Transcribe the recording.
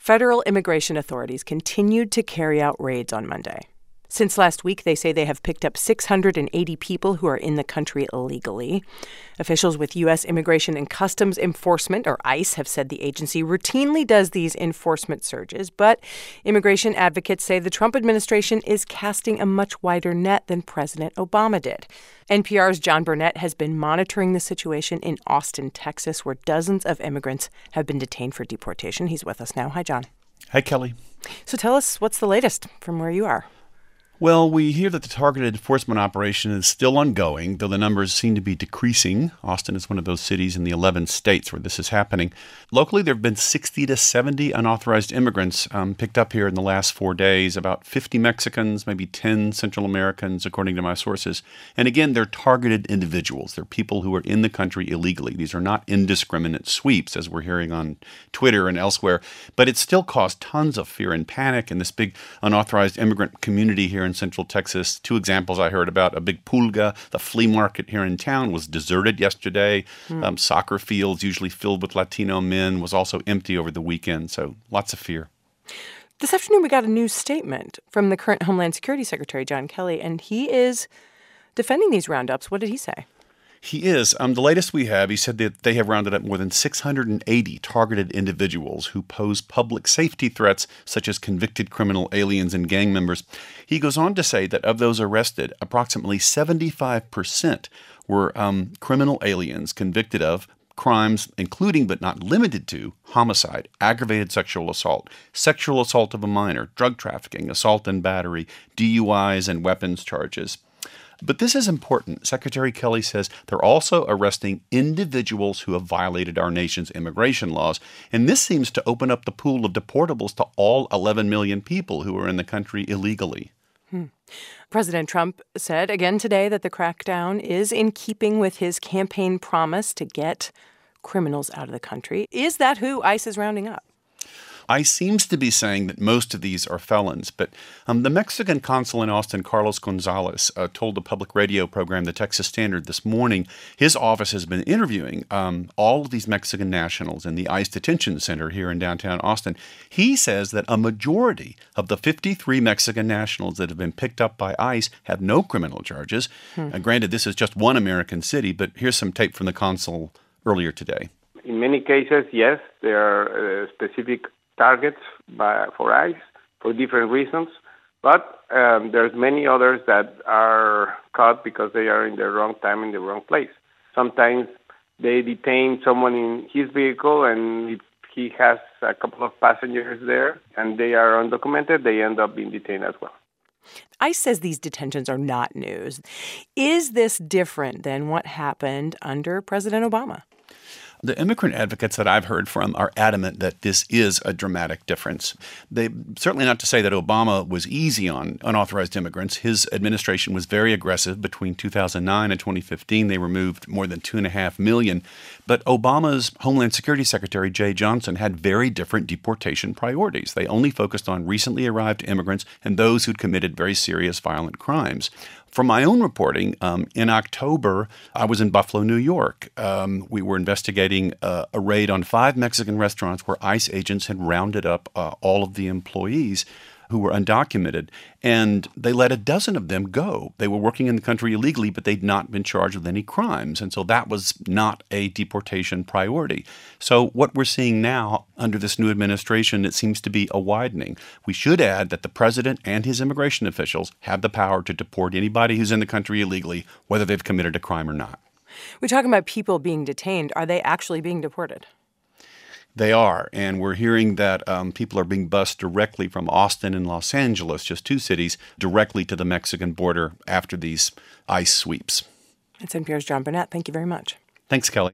Federal immigration authorities continued to carry out raids on Monday. Since last week, they say they have picked up 680 people who are in the country illegally. Officials with U.S. Immigration and Customs Enforcement, or ICE, have said the agency routinely does these enforcement surges, but immigration advocates say the Trump administration is casting a much wider net than President Obama did. NPR's John Burnett has been monitoring the situation in Austin, Texas, where dozens of immigrants have been detained for deportation. He's with us now. Hi, John. Hi, Kelly. So tell us, what's the latest from where you are? Well, we hear that the targeted enforcement operation is still ongoing, though the numbers seem to be decreasing. Austin is one of those cities in the 11 states where this is happening. Locally, there have been 60 to 70 unauthorized immigrants picked up here in the last 4 days, about 50 Mexicans, maybe 10 Central Americans, according to my sources. And again, they're targeted individuals. They're people who are in the country illegally. These are not indiscriminate sweeps, as we're hearing on Twitter and elsewhere. But it still caused tons of fear and panic in this big unauthorized immigrant community here in Central Texas. Two examples I heard about: a big pulga, the flea market here in town, was deserted yesterday. Soccer fields, usually filled with Latino men, was also empty over the weekend. So lots of fear. This afternoon, we got a new statement from the current Homeland Security Secretary, John Kelly, and he is defending these roundups. What did he say? He is. The latest we have, he said that they have rounded up more than 680 targeted individuals who pose public safety threats, such as convicted criminal aliens and gang members. He goes on to say that of those arrested, approximately 75% were criminal aliens convicted of crimes including but not limited to homicide, aggravated sexual assault of a minor, drug trafficking, assault and battery, DUIs, and weapons charges. But this is important. Secretary Kelly says they're also arresting individuals who have violated our nation's immigration laws. And this seems to open up the pool of deportables to all 11 million people who are in the country illegally. President Trump said again today that the crackdown is in keeping with his campaign promise to get criminals out of the country. Is that who ICE is rounding up? ICE seems to be saying that most of these are felons, but the Mexican consul in Austin, Carlos Gonzalez, told the public radio program, the Texas Standard, this morning his office has been interviewing all of these Mexican nationals in the ICE detention center here in downtown Austin. He says that a majority of the 53 Mexican nationals that have been picked up by ICE have no criminal charges. Granted, this is just one American city, but here's some tape from the consul earlier today. In many cases, yes, there are specific targets for ICE for different reasons, but there's many others that are caught because they are in the wrong time in the wrong place. Sometimes they detain someone in his vehicle, and if he has a couple of passengers there and they are undocumented, they end up being detained as well. ICE says these detentions are not news. Is this different than what happened under President Obama? The immigrant advocates that I've heard from are adamant that this is a dramatic difference. They certainly not to say that Obama was easy on unauthorized immigrants. His administration was very aggressive. Between 2009 and 2015, they removed more than 2.5 million. But Obama's Homeland Security Secretary, Jeh Johnson, had very different deportation priorities. They only focused on recently arrived immigrants and those who'd committed very serious violent crimes. From my own reporting, in October, I was in Buffalo, New York. We were investigating a raid on 5 Mexican restaurants where ICE agents had rounded up all of the employees who were undocumented, and they let a dozen of them go. They were working in the country illegally, but they'd not been charged with any crimes, and so that was not a deportation priority. So what we're seeing now under this new administration, it seems to be a widening. We should add that the president and his immigration officials have the power to deport anybody who's in the country illegally, whether they've committed a crime or not. We're talking about people being detained. Are they actually being deported? They are, and we're hearing that people are being bused directly from Austin and Los Angeles, just 2 cities, directly to the Mexican border after these ICE sweeps. It's NPR's John Burnett. Thank you very much. Thanks, Kelly.